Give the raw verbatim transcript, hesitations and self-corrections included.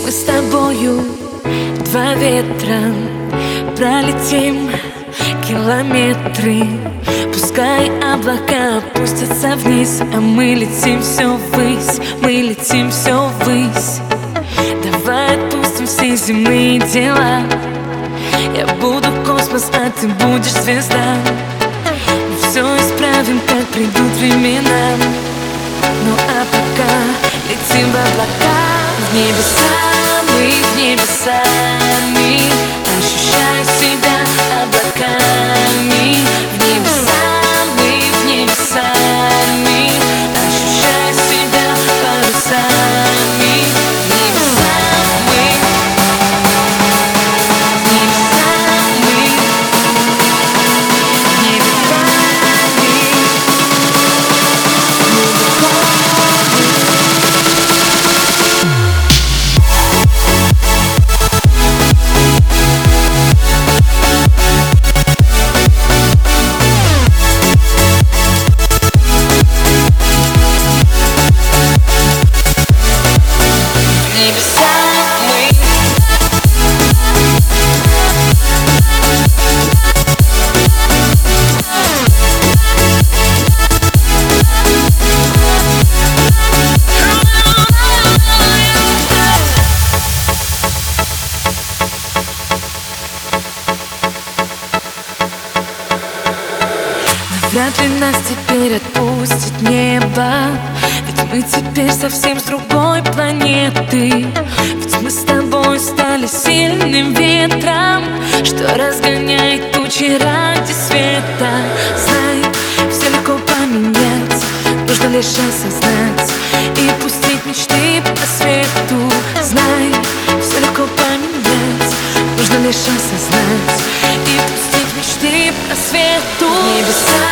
Мы с тобою два ветра, пролетим километры. Пускай облака опустятся вниз, а мы летим все ввысь, мы летим все ввысь. Давай отпустим все земные дела. Я буду космос, а ты будешь звезда. Мы все исправим, как придут времена. Ну а пока летим в облака, в небеса, мы в небесами, ощущая себя облаками. В небеса, мы в небесами, ощущая себя парусами. В небеса мы, в небеса мы, в небесами глубоко. Вряд ли нас теперь отпустит небо, ведь мы теперь совсем с другой планеты. Ведь мы с тобой стали сильным ветром, что разгоняет тучи ради света. Знай, все легко поменять, нужно лишь осознать и пустить мечты по свету. Знай, все легко поменять, нужно лишь осознать и пустить мечты по свету. Небеса,